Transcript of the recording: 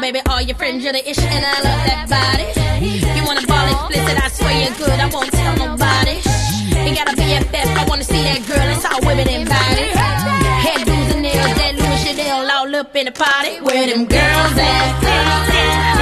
baby, all your friends, you're the issue, and I love that body. You wanna ball explicit, I swear you're good, I won't tell nobody. You gotta be at best, I wanna see that girl, it's all women invited. Hairdos and nails, that Louis Chanel all up in the party. Where them girls at?